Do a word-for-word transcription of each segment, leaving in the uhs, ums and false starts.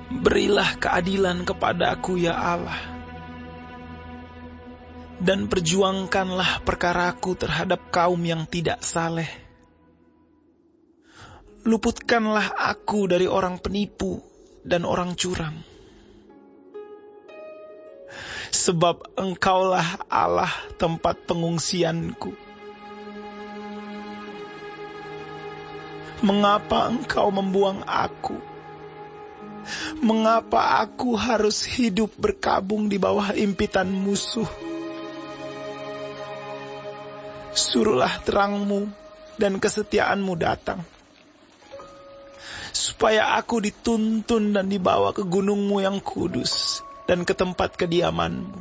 Berilah keadilan kepadaku ya Allah, dan perjuangkanlah perkaraku terhadap kaum yang tidak saleh. Luputkanlah aku dari orang penipu dan orang curang. Sebab Engkaulah Allah tempat pengungsianku. Mengapa Engkau membuang aku? Mengapa aku harus hidup berkabung di bawah impitan musuh? Suruhlah terang-Mu dan kesetiaan-Mu datang, supaya aku dituntun dan dibawa ke gunung-Mu yang kudus dan ke tempat kediaman-Mu.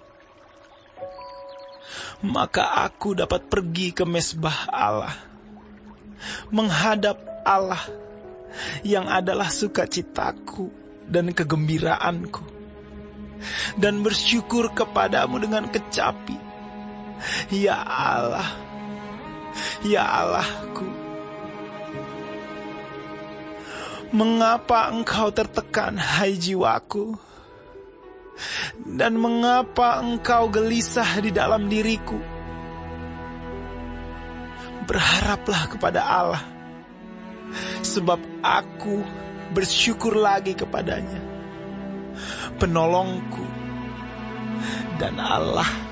Maka aku dapat pergi ke mezbah Allah, menghadap Allah yang adalah sukacitaku dan kegembiraanku, dan bersyukur kepadamu dengan kecapi. Ya Allah, ya Allahku, mengapa Engkau tertekan, hai jiwaku? Dan mengapa Engkau gelisah di dalam diriku? Berharaplah kepada Allah, sebab aku bersyukur lagi kepadanya, penolongku dan Allah